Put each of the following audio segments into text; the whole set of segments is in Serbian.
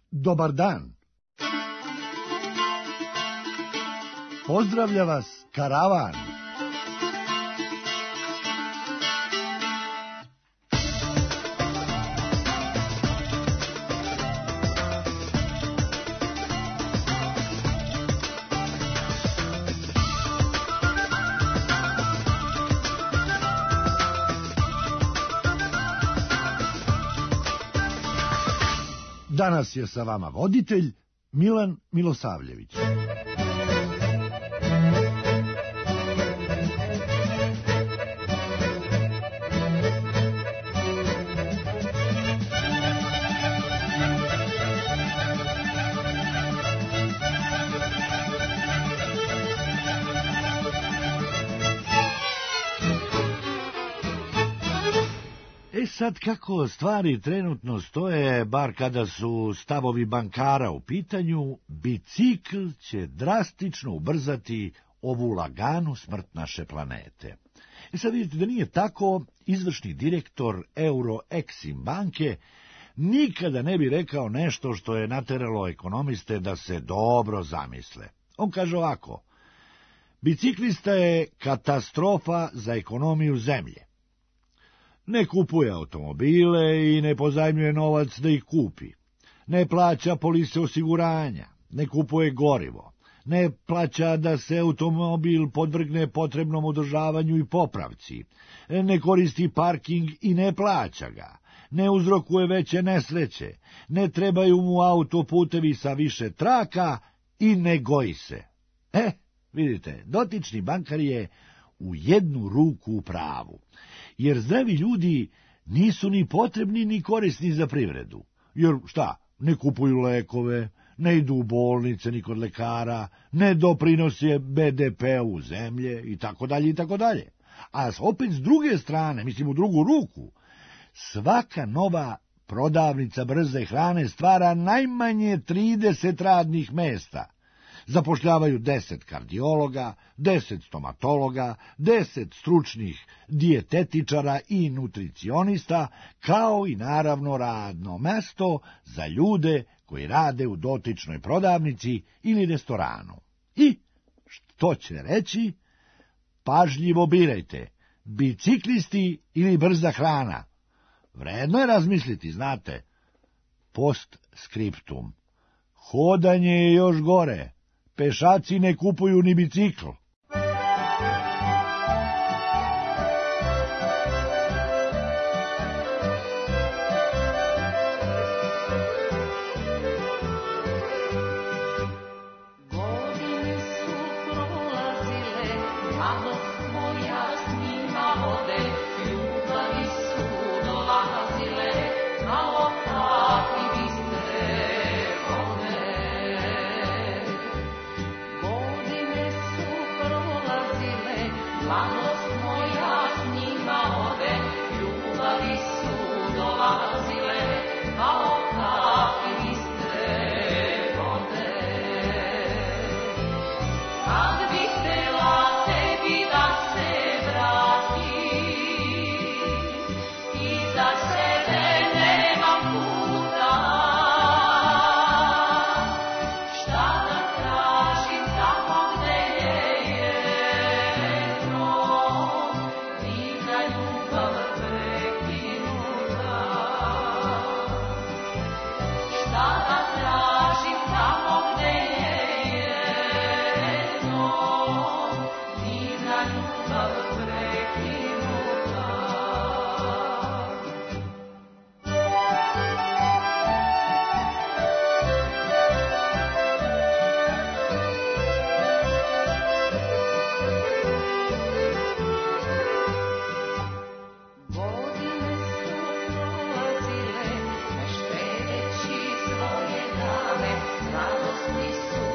Dobar dan. Pozdravlja vas karavan. Danas je sa vama voditelj Milan Milosavljević. Sad kako stvari trenutno stoje, bar kada su stavovi bankara u pitanju, bicikl će drastično ubrzati ovu laganu smrt naše planete. Sad vidite da nije tako, izvršni direktor Euro-Exim banke nikada ne bi rekao nešto što je nateralo ekonomiste da se dobro zamisle. On kaže ovako: biciklista je katastrofa za ekonomiju zemlje. Ne kupuje automobile i ne pozajmljuje novac da ih kupi. Ne plaća polise osiguranja, ne kupuje gorivo, ne plaća da se automobil podvrgne potrebnom održavanju i popravci, ne koristi parking i ne plaća ga, ne uzrokuje veće nesreće, ne trebaju mu autoputevi sa više traka i ne goji se. Vidite, dotični bankar je u jednu ruku u pravu, jer zdravi ljudi nisu ni potrebni ni korisni za privredu. Jer šta, ne kupuju lekove, ne idu u bolnice ni kod lekara, ne doprinose BDP-u zemlje i tako dalje i tako dalje. A opet s druge strane, mislim u drugu ruku, svaka nova prodavnica brze hrane stvara najmanje 30 radnih mesta. Zapošljavaju 10 kardiologa, 10 stomatologa, 10 stručnih dijetetičara i nutricionista, kao i naravno radno mesto za ljude koji rade u dotičnoj prodavnici ili restoranu. I, što će reći? Pažljivo birajte, biciklisti ili brza hrana. Vredno je razmisliti, znate. Post scriptum. Hodanje je još gore. Pešaci ne kupuju ni bicikl. Radost nisu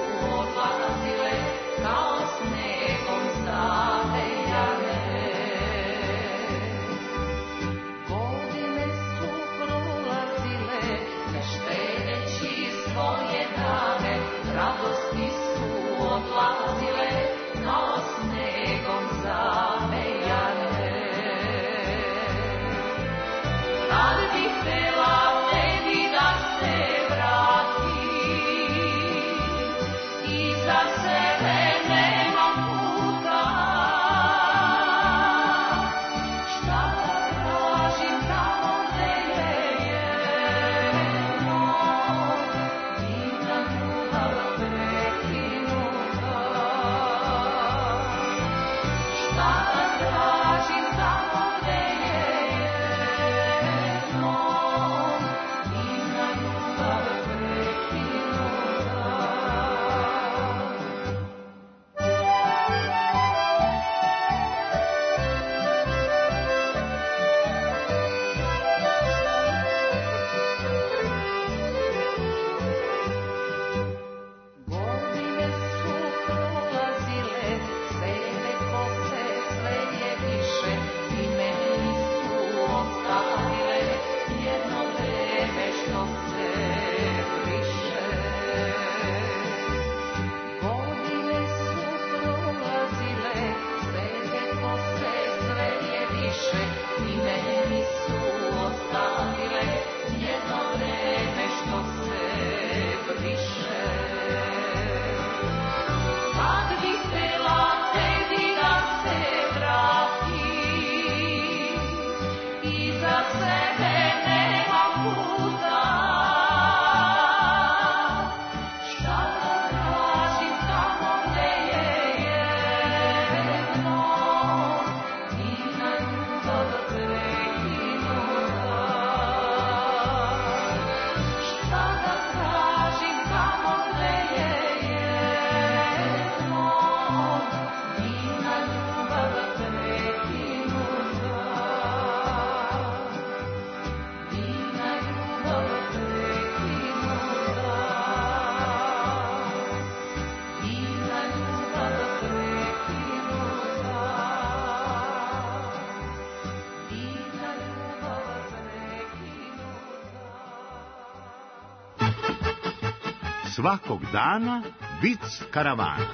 svakog dana Vic karavana.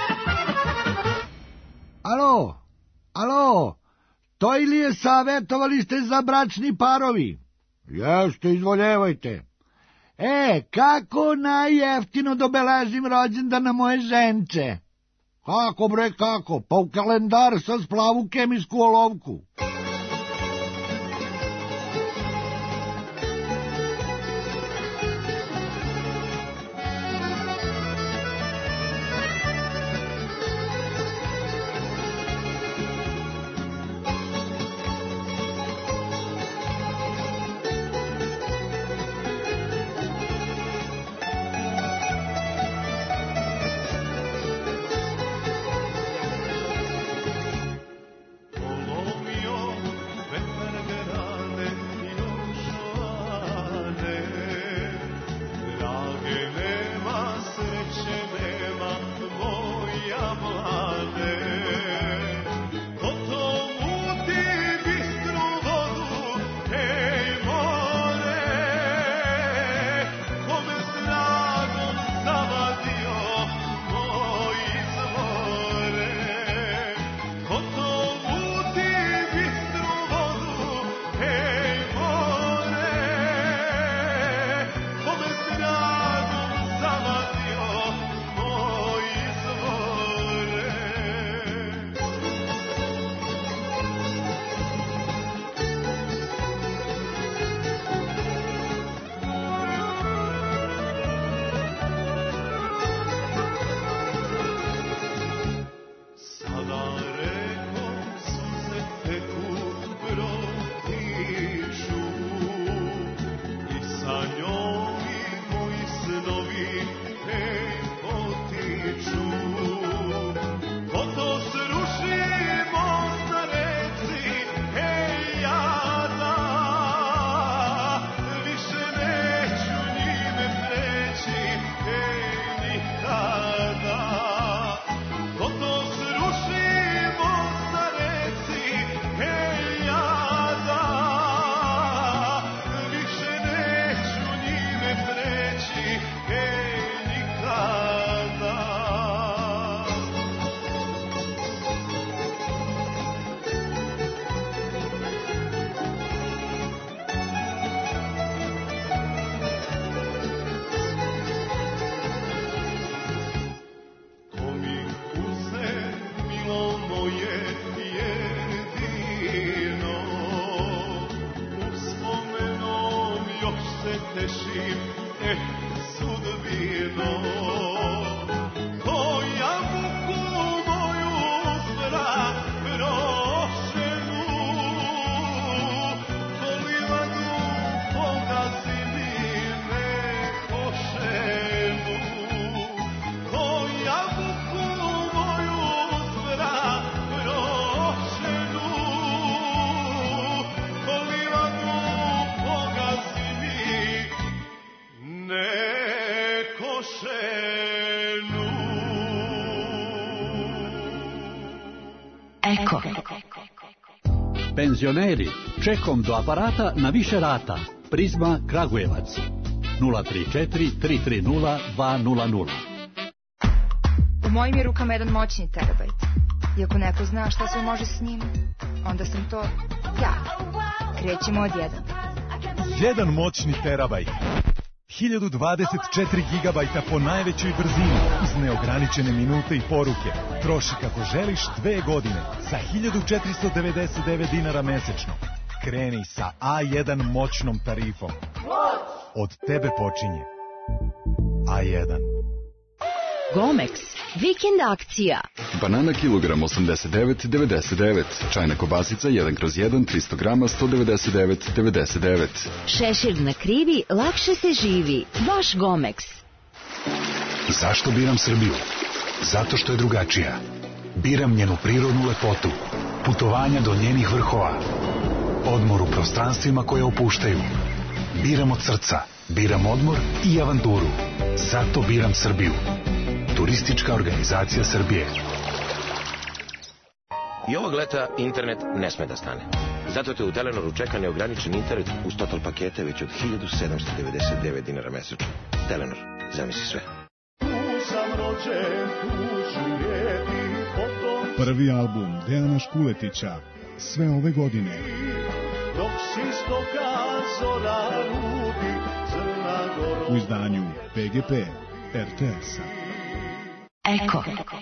Alo, to ili je savjetovalište za bračni parovi? Jeste, izvoljevajte. Kako najjeftino dobeležim rođendan na moje ženče? Kako? Pa u kalendar sa splavu kemijsku olovku. Eko. Penzioneri, čekom do aparata na više rata. Prizma Kragujevac 034 330 200. U mojim je rukama jedan moćni terabajt. I ako neko zna šta se može s njim, onda sam to ja. Krećemo od 1. Jedan moćni terabajt. 1024 gigabajta po najvećoj brzini uz neograničene minute i poruke. Troši kako želiš 2 godine za 1499 dinara mesečno. Kreni sa A1 moćnom tarifom. Od tebe počinje A1. Gomex, vikend akcija. Banana kilogram 89,99. Čajna kobasica 1/1 300 grama 199,99. Šešir na krivi, lakše se živi. Baš Gomex. Zašto biram Srbiju? Zato što je drugačija. Biram njenu prirodnu lepotu, putovanja do njenih vrhova, odmor u prostranstvima koje opuštaju. Biram od srca, biram odmor i avanturu. Zato biram Srbiju. Turistička organizacija Srbije. I ovog leta internet ne sme da stane. Zato te u Telenoru čeka neograničen internet uz total pakete već od 1799 dinara mesečno. Telenor. Zamisli sve. Prvi album Dejana Škuletića sve ove godine. U izdanju PGP RTS-a. Eko.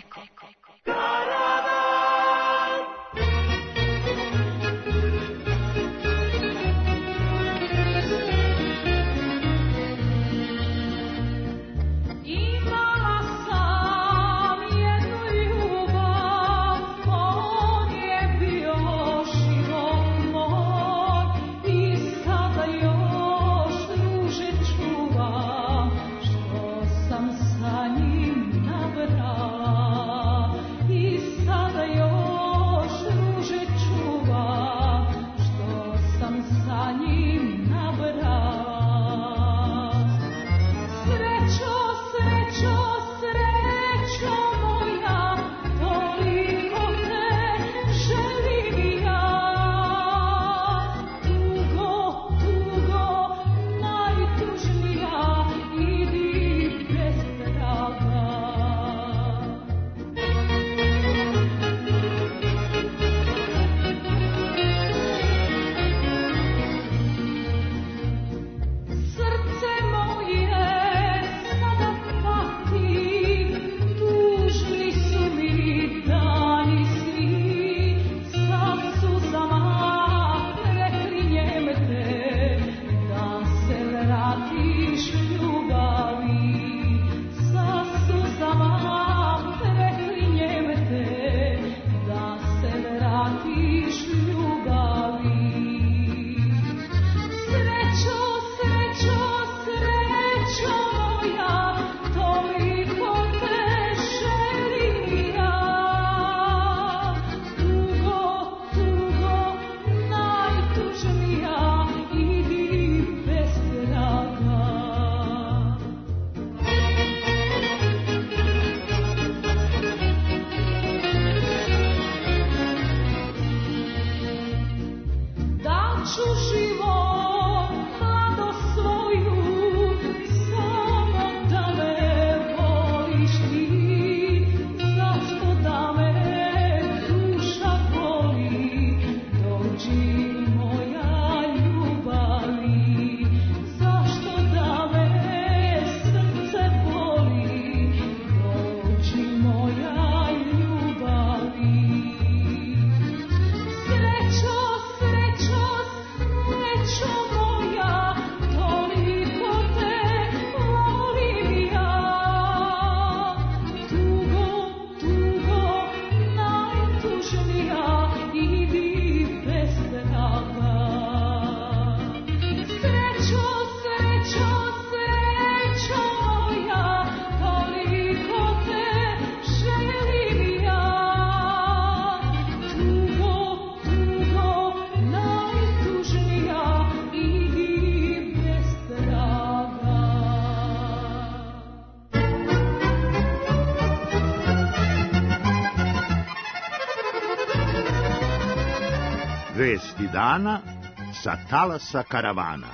Vesti dana sa talasa karavana.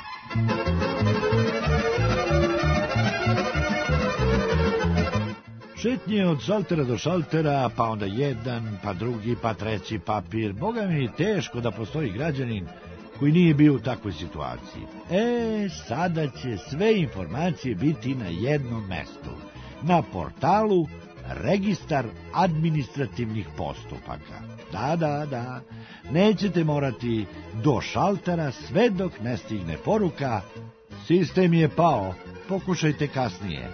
Šetnje od šaltera do šaltera, pa onda jedan, pa drugi, pa treći papir. Boga mi teško da postoji građanin koji nije bio u takvoj situaciji. Sada će sve informacije biti na jednom mestu. Na portalu Registar administrativnih postupaka. Da. Nećete morati do šaltera sve dok ne stigne poruka "Sistem je pao, pokušajte kasnije".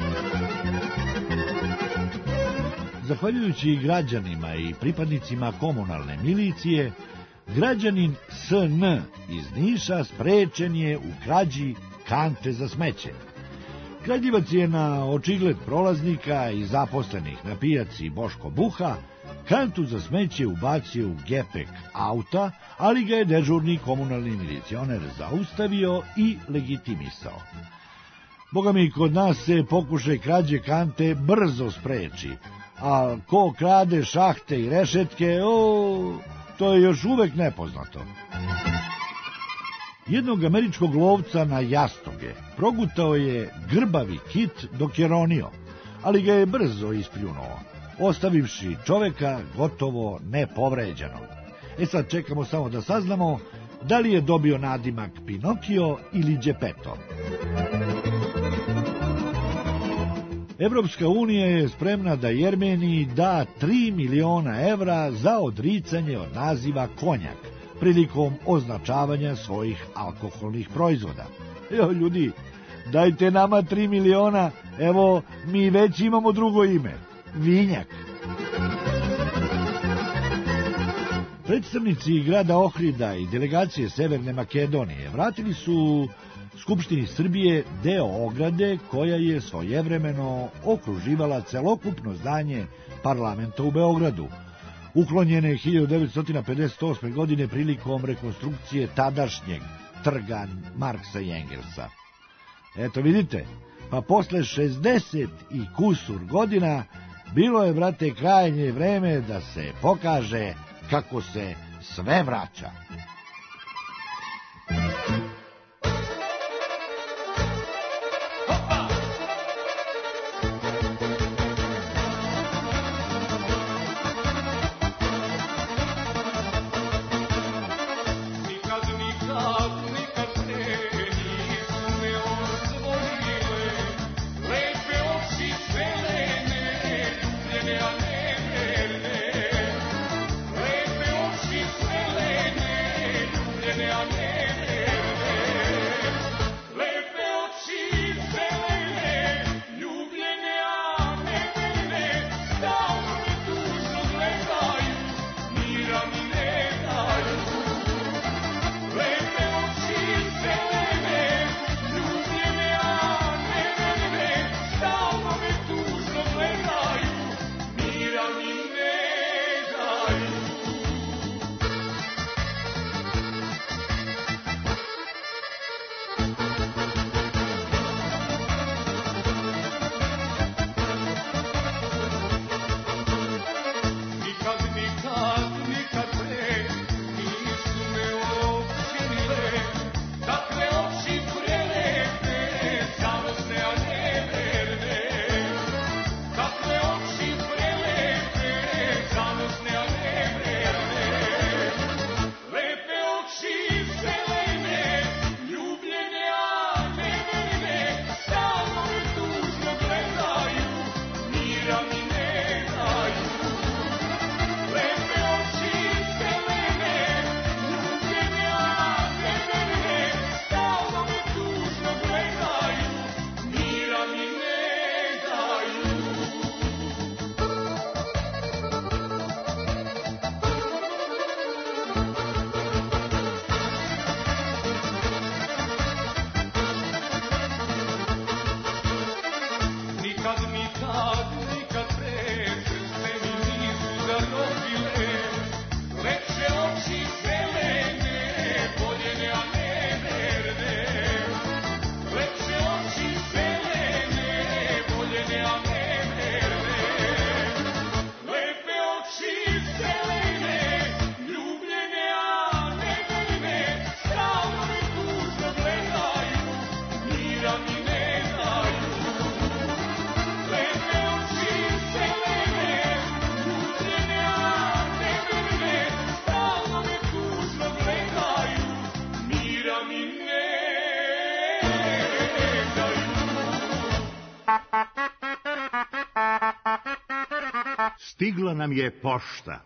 Zahvaljujući građanima i pripadnicima komunalne milicije, građanin SN iz Niša sprečen je u krađi kante za smeće. Kradljivac je na očigled prolaznika i zaposlenih na pijaci Boško Buha kantu za smeće ubacio u gepek auta, ali ga je dežurni komunalni milicioner zaustavio i legitimisao. Boga mi, kod nas se pokušaj krađe kante brzo spreči, a ko krade šahte i rešetke, to je još uvek nepoznato. Jednog američkog lovca na jastoge progutao je grbavi kit dok je ronio, ali ga je brzo ispljunuo, ostavivši čoveka gotovo nepovređenog. Sad čekamo samo da saznamo da li je dobio nadimak Pinokio ili Đepeto. Evropska unija je spremna da Jermeniji da 3 miliona evra za odricanje od naziva konjak prilikom označavanja svojih alkoholnih proizvoda. Evo ljudi, dajte nama 3 miliona, evo mi već imamo drugo ime, vinjak. Predstavnici grada Ohrida i delegacije Severne Makedonije vratili su Skupštini Srbije deo ograde koja je svojevremeno okruživala celokupno zdanje parlamenta u Beogradu, uklonjene 1958. godine prilikom rekonstrukcije tadašnjeg trga Marksa i Engelsa. Eto vidite, pa posle 60 i kusur godina bilo je, brate, krajnje vreme da se pokaže kako se sve vraća. Stigla nam je pošta.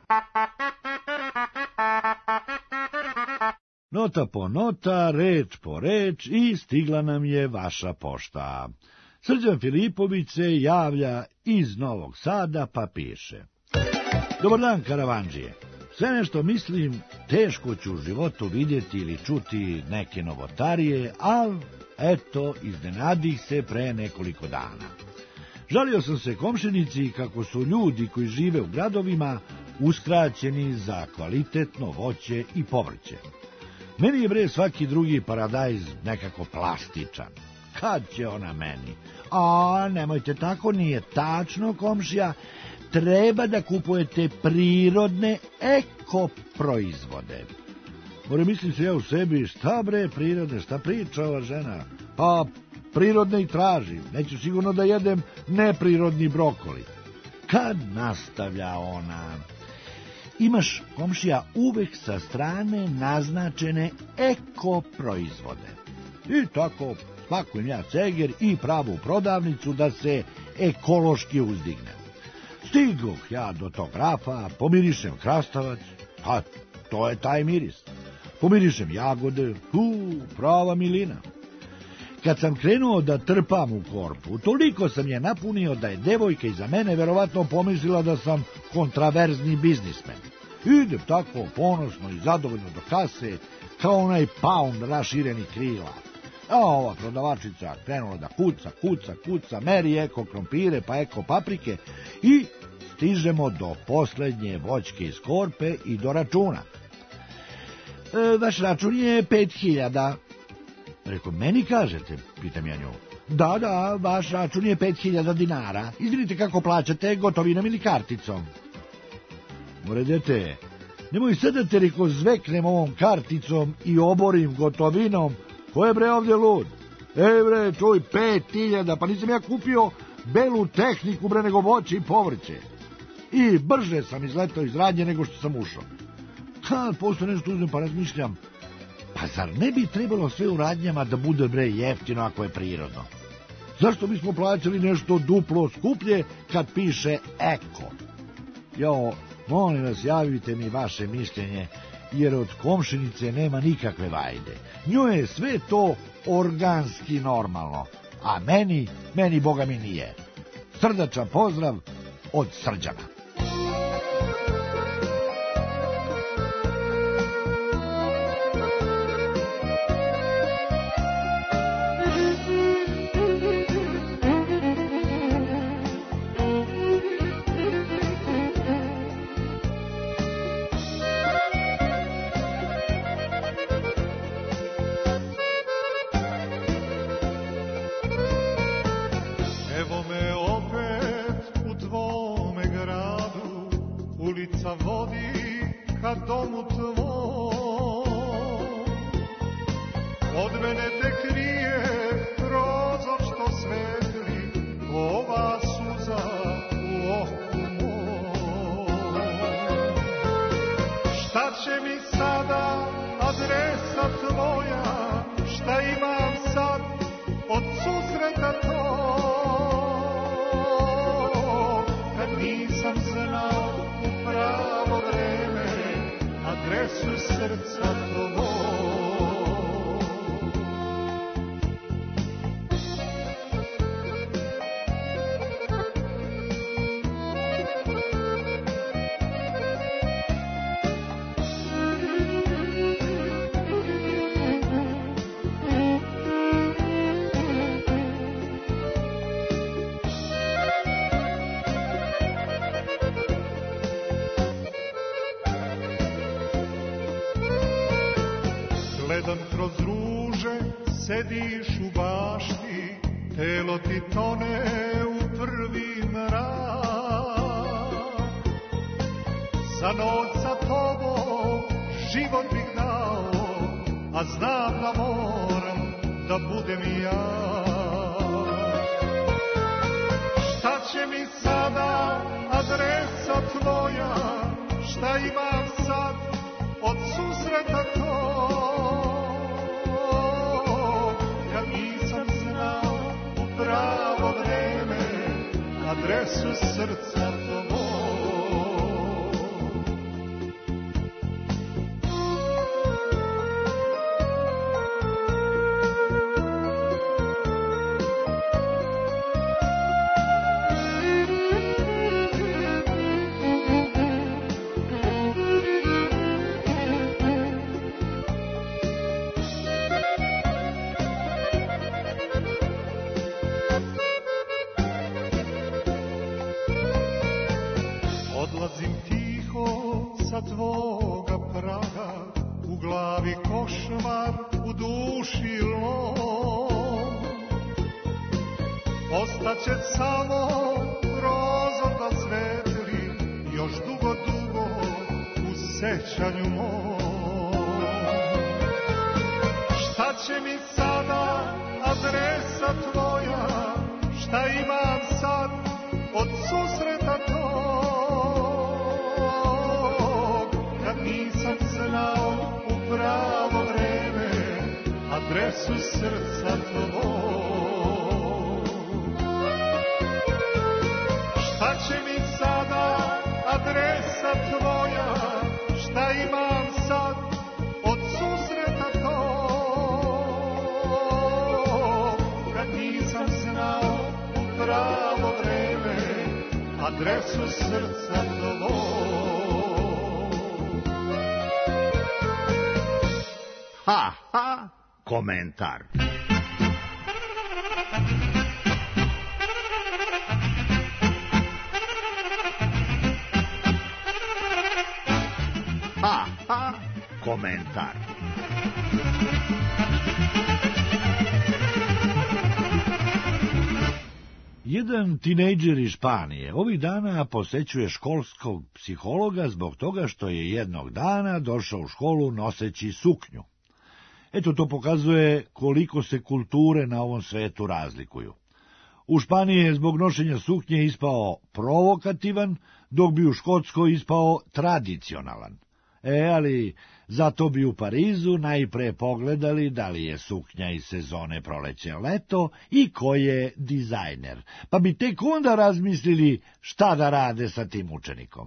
Nota po nota, reč po reč i stigla nam je vaša pošta. Srđan Filipović se javlja iz Novog Sada pa piše: Dobar dan, karavandžije. Sve nešto mislim, teško ću u životu vidjeti ili čuti neke novotarije, ali eto, iznenadih se pre nekoliko dana. Žalio sam se komšinici kako su ljudi koji žive u gradovima uskraćeni za kvalitetno voće i povrće. Meni je, bre, svaki drugi paradajz nekako plastičan. Kad će ona meni? A, nemojte tako, nije tačno, komšija. Treba da kupujete prirodne eko proizvode. Mislim se ja u sebi, šta bre prirodne, šta priča ova žena? Pa prirodne i tražim, neću sigurno da jedem neprirodni brokoli. Kad nastavlja ona, imaš, komšija, uvek sa strane naznačene eko proizvode. I tako spakujem ja ceger i pravu prodavnicu da se ekološki uzdignem. Stigoh ja do tog rafa, pomirišem krastavac, a to je taj miris. Pomirišem jagode, prava milina. Kad sam krenuo da trpam u korpu, toliko sam je napunio da je devojka iza mene verovatno pomislila da sam kontraverzni biznismen. Idem tako ponosno i zadovoljno do kase, kao onaj paun raširenih krila. A ova prodavačica krenula da kuca, meri eko krompire pa eko paprike i stižemo do poslednje voćke iz korpe i do računa. Vaš račun je 5.000. Reko, meni kažete, pitam ja nju. Da, vaš račun je 5.000 dinara. Izvinite, kako plaćate, gotovinom ili karticom? Uredete, nemoj sad da te, reko, zveknem ovom karticom i oborim gotovinom. Ko je bre ovdje lud? Bre, čuj, 5.000, pa nisam ja kupio belu tehniku, bre, nego voće i povrće. I brže sam izletao iz radnje nego što sam ušao. Kad posle nešto uzmem pa razmišljam, pa zar ne bi trebalo sve u radnjama da bude, bre, jeftino ako je prirodno? Zašto bismo plaćali nešto duplo skuplje kad piše eko? Molim vas, javite mi vaše mišljenje, jer od komšinice nema nikakve vajde. Njoj je sve to organski normalno, a meni boga mi nije. Srdačan pozdrav od Srđana. Sediš u bašti, telo ti tone u prvi mrak. Za noć sa tobom život bih dao, a znam da moram da budem ja. Šta će mi sada adresa tvoja, šta imam sad od susreta to? Pravo vreme, adresu srca tvojeg. Odlazim tiho sa tvoga praga, u glavi košmar, u duši lom. Ostaće samo prozor da svetli, još dugo, dugo u sećanju mom. će mi sada adresa tvoja, šta imam sad od susreta tog, kad nisam znao u pravo vreme adresu srca tvog. Šta će mi sada adresa tvoja, šta imam sad od susreta tog, kad nisam znao u pravo vreme adresu srca tvog. Ha, ha, komentar. Ha, ha, komentar. Jedan tinejdžer iz Španije ovih dana posećuje školskog psihologa zbog toga što je jednog dana došao u školu noseći suknju. Eto, to pokazuje koliko se kulture na ovom svetu razlikuju. U Španiji je zbog nošenja suknje ispao provokativan, dok bi u Škotskoj ispao tradicionalan. Ali zato bi u Parizu najpre pogledali da li je suknja iz sezone proleće-leto i ko je dizajner, pa bi tek onda razmislili šta da rade sa tim učenikom.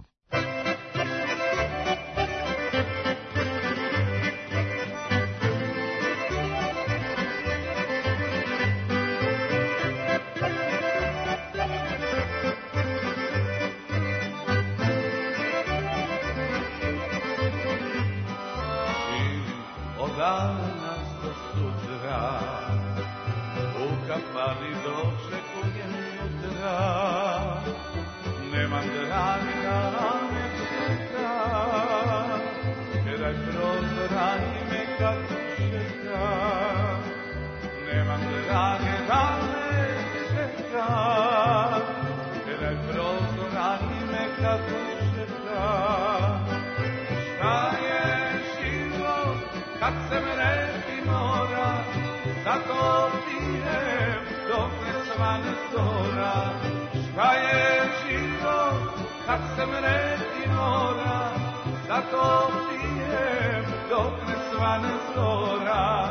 danas do sutra, u kafani dočekujem jutra, nemam draga me čeka, gledaj prozora i me kako čeka, nemam drage da me čeka, gledaj prozora i me kako čeka. Šta je život kad se mreti mora, zato pijem dok ne svane zora. Šta je život kad se mreti mora, zato pijem dok ne svane zora.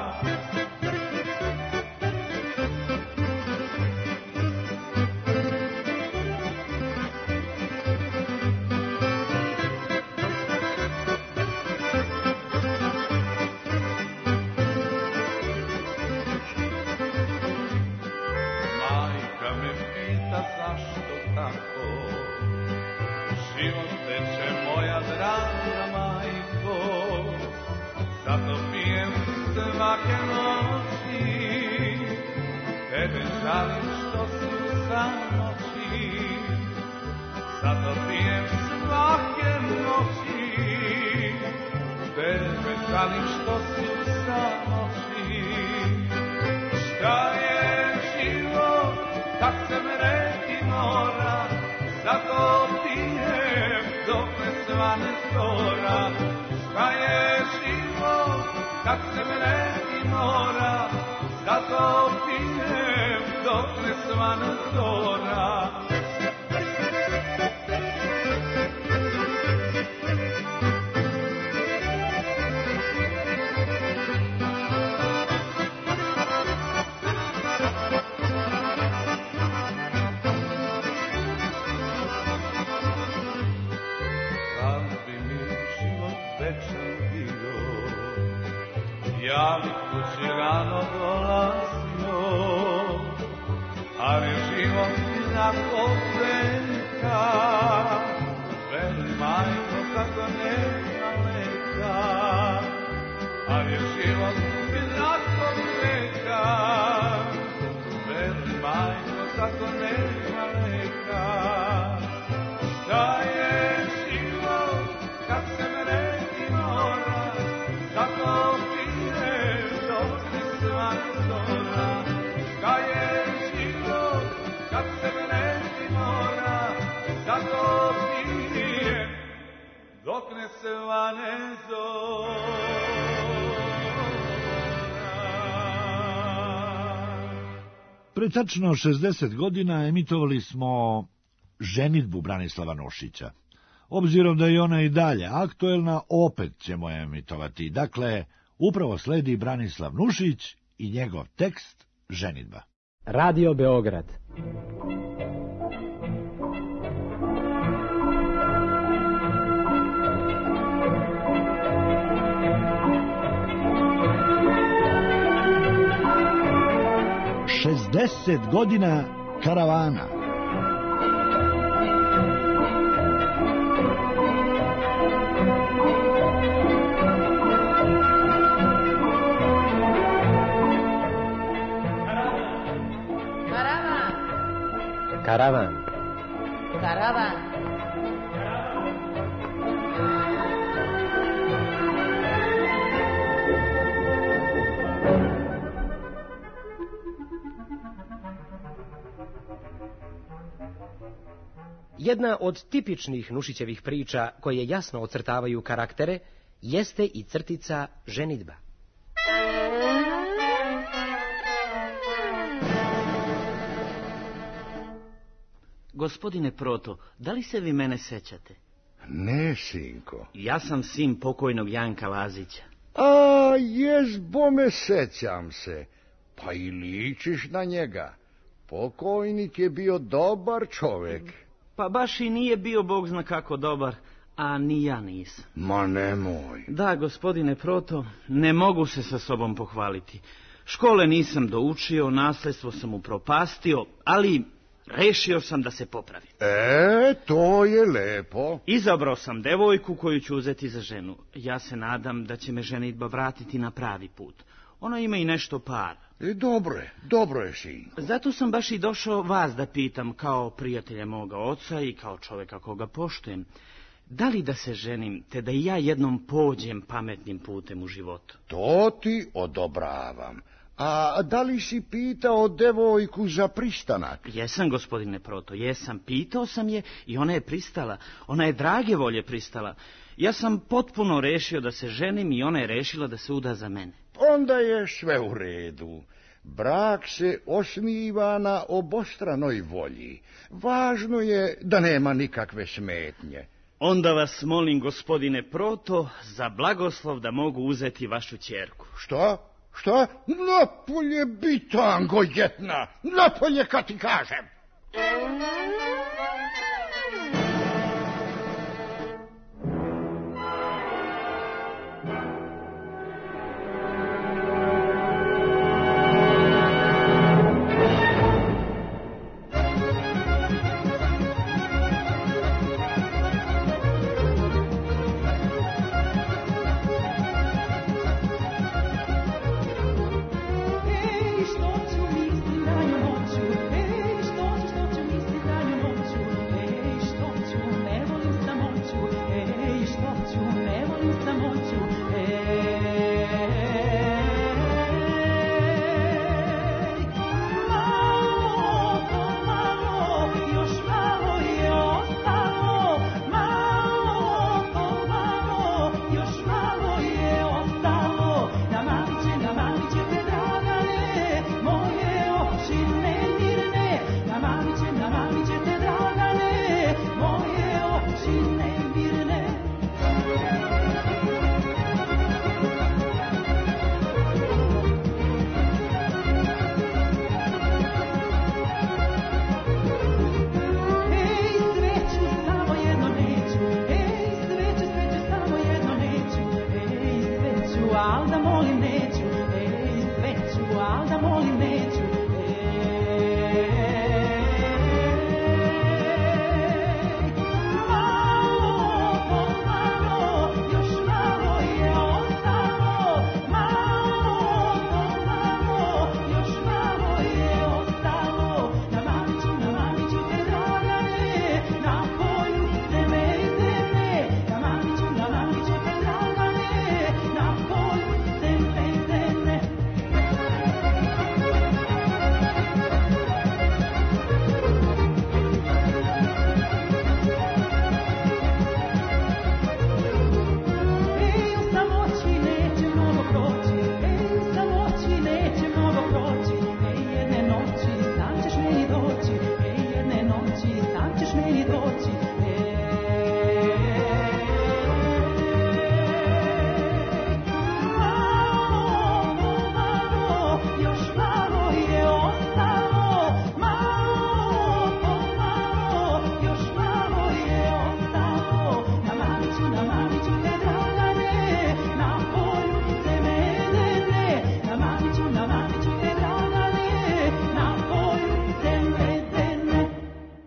Život teče moja draga majko, zato pijem svake noći, tebe žalim što si u samoći, zato pijem svake noći, tebe žalim što si u samoći. Šta je život kad se mreti mora, zato pijem dok ne svane zora. Šta je život kad se mreti mora, zato pijem dok ne svane zora. Ja bi kući rano dolazio, ali život mi napoprenka. Veli majko kako nema leka, ali život mi napoprenka. Veli majko kako nema leka. Šta je život kad se mreti mora, zato šta je život kad se mreti mora, zato pijem dok ne svane zora. Pre tačno 60 godina emitovali smo ženidbu Branislava Nušića. Obzirom da je ona i dalje aktuelna, opet ćemo je emitovati. Dakle, upravo sledi Branislav Nušić i njegov tekst Ženidba. Radio Beograd. Šezdeset godina karavana. Karavan. Karavan. Jedna od tipičnih Nušićevih priča koje jasno ocrtavaju karaktere jeste i crtica ženidba. Gospodine Proto, da li se vi mene sećate? Ne, sinko. Ja sam sin pokojnog Janka Lazića. A, jes, bome, sećam se. Pa i ličiš na njega. Pokojnik je bio dobar čovjek. Pa baš i nije bio bog zna kako dobar, a ni ja nisam. Ma nemoj. Da, gospodine Proto, ne mogu se sa sobom pohvaliti. Škole nisam doučio, nasljedstvo sam upropastio, ali rešio sam da se popravim. To je lepo. Izabrao sam devojku koju ću uzeti za ženu. Ja se nadam da će me ženidba vratiti na pravi put. Ona ima i nešto para. Dobro je, sinko. Zato sam baš i došao vas da pitam, kao prijatelja moga oca i kao čovjeka koga poštujem. Da li da se ženim, te da i ja jednom pođem pametnim putem u životu? To ti odobravam. A da li si pitao devojku za pristanak? Jesam, gospodine Proto, jesam. Pitao sam je i ona je pristala. Ona je drage volje pristala. Ja sam potpuno rešio da se ženim i ona je rešila da se uda za mene. Onda je sve u redu. Brak se osniva na obostranoj volji. Važno je da nema nikakve smetnje. Onda vas molim, gospodine Proto, za blagoslov da mogu uzeti vašu ćerku. Šta? Napolje bitango jedna! Napolje, kad ti kažem! Što ću misli danju noću,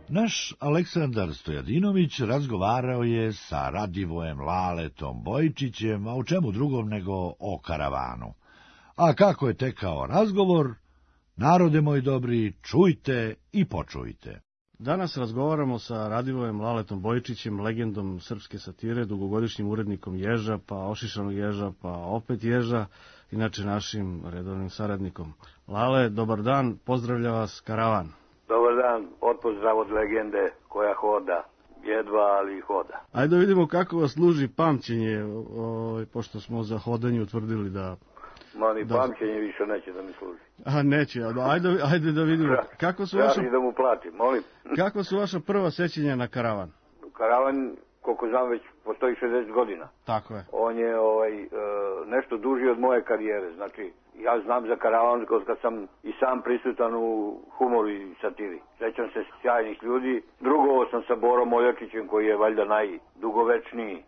Naš Aleksandar Stojadinović razgovarao je sa Radivojem Laletom Bojičićem, a o čemu drugom nego o karavanu. A kako je tekao razgovor, narode moji dobri, čujte i počujte. Danas razgovaramo sa Radivojem Laletom Bojičićem, legendom srpske satire, dugogodišnjim urednikom Ježa, pa Ošišanog Ježa, pa opet Ježa, inače našim redovnim saradnikom. Lale, dobar dan, pozdravlja vas Karavan. Dobar dan, otpozdrav od legende koja hoda, jedva ali hoda. Ajde da vidimo kako vas služi pamćenje, pošto smo za hodanje utvrdili da... Ma ni pamćenje više neće da mi služi. A neće, ajde da vidimo. Kako su vaša... da mu platim, molim. Kako su vaša prva sećanja na Karavan? Karavan, koliko znam, već postoji 60 godina. Tako je. On je nešto duži od moje karijere. Znači, ja znam za Karavan kad sam i sam prisutan u humoru i satiri. Sećam se sjajnih ljudi. Drugovao sam sa Borom Moljačićem, koji je valjda najdugovečniji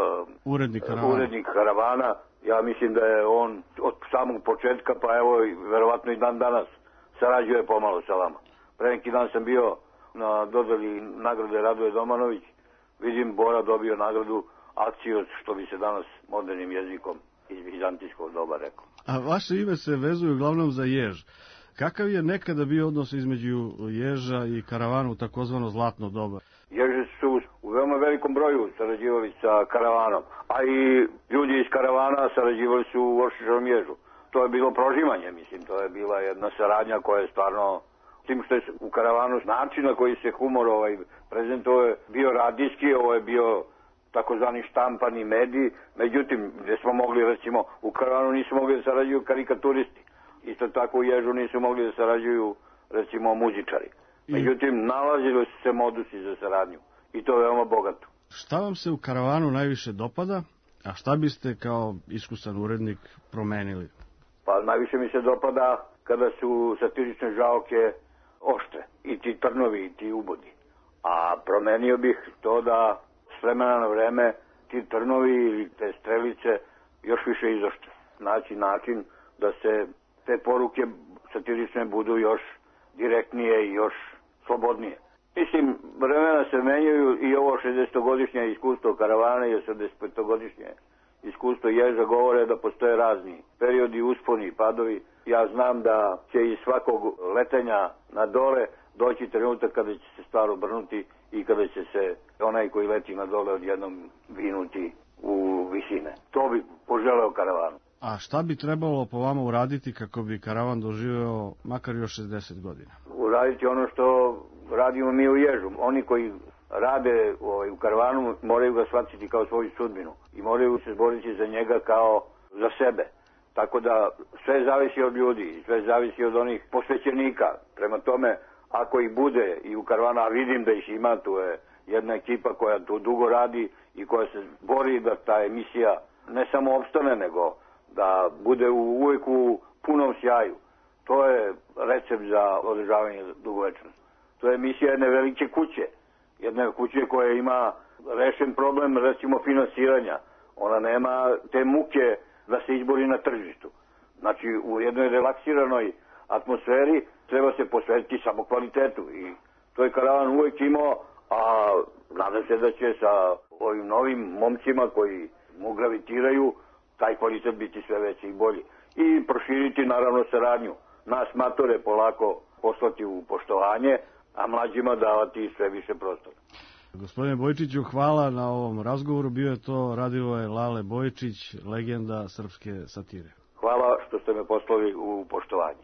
urednik Karavana. Ja mislim da je on od samog početka, pa evo, verovatno i dan danas, sarađuje pomalo sa vama. Pre neki dan sam bio na dodeli nagrade Radoje Domanović. Vidim, Bora dobio nagradu Akcijos, što bi se danas modernim jezikom iz vizantijskog doba rekao. A vaše ime se vezuje uglavnom za Jež. Kakav je nekada bio odnos između Ježa i Karavana u takozvano zlatno doba? Ježe su u veoma velikom broju sarađivali sa Karavanom, a i ljudi iz Karavana sarađivali su u Ošišanom Ježu. To je bilo prožimanje, mislim, to je bila jedna saradnja koja je stvarno, tim što je u Karavanu način na koji se humor prezentovao je bio radijski, ovo je bio takozvani štampani medij, međutim, gdje smo mogli, recimo, u Karavanu nisu mogli da sarađuju karikaturisti, isto tako u Ježu nisu mogli da sarađuju, recimo, muzičari. Međutim, nalazili su se modusi za saradnju i to je veoma bogato. Šta vam se u Karavanu najviše dopada, a šta biste kao iskusan urednik promenili? Pa najviše mi se dopada kada su satirične žaoke oštre, i ti trnovi, i ti ubodi. A promenio bih to da s vremena na vreme ti trnovi ili te strelice još više izoštre. Naći način da se te poruke satirične budu još direktnije i još slobodnije. Mislim, vremena se menjaju i ovo 60-godišnje iskustvo Karavana i 85-godišnje iskustvo Ježa govore da postoje razni periodi, usponi i padovi. Ja znam da će iz svakog letenja na dole doći trenutak kada će se stvar obrnuti i kada će se onaj koji leti na dole odjednom vinuti u visine. To bi poželeo Karavanu. A šta bi trebalo po vama uraditi kako bi Karavan doživeo makar još 60 godina? Uraditi ono što radimo mi u Ježu. Oni koji rade u Karavanu moraju ga shvatiti kao svoju sudbinu i moraju se boriti za njega kao za sebe. Tako da sve zavisi od ljudi, sve zavisi od onih posvećenika. Prema tome, ako ih bude i u Karavanu, a vidim da ih ima, tu je jedna ekipa koja tu dugo radi i koja se bori da ta emisija ne samo opstane, nego da bude uvijek u punom sjaju. To je recept za održavanje dugovečnosti. To je emisija jedne velike kuće. Jedne kuće koja ima rešen problem, recimo, finansiranja. Ona nema te muke da se izbori na tržištu. Znači, u jednoj relaksiranoj atmosferi treba se posvetiti samo kvalitetu. I to je Karavan uvijek imao, a nadam se da će sa ovim novim momcima koji mu gravitiraju taj kvalitet biti sve veći i bolji. I proširiti, naravno, saradnju. Nas matore polako poslati u poštovanje, a mlađima davati sve više prostora. Gospodine Bojičiću, hvala na ovom razgovoru. Bio je to Radivoje Lale Bojičić, legenda srpske satire. Hvala što ste me poslali u poštovanje.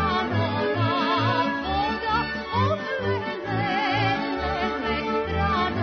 Strano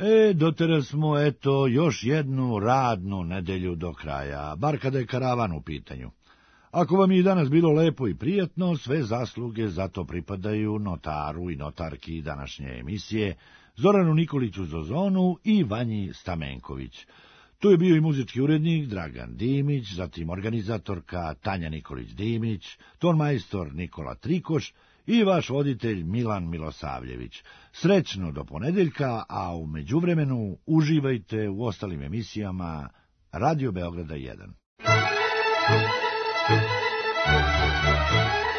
Doteraz smo, eto, još jednu radnu nedelju do kraja, bar kada je karavan u pitanju. Ako vam je i danas bilo lepo i prijatno, sve zasluge za to pripadaju notaru i notarki današnje emisije, Zoranu Nikoliću Zozonu i Vanji Stamenković. Tu je bio i muzički urednik Dragan Dimić, zatim organizatorka Tanja Nikolić-Dimić, tonmajstor Nikola Trikoš i vaš voditelj Milan Milosavljević. Srećno do ponedeljka, a u međuvremenu uživajte u ostalim emisijama Radio Beograda 1.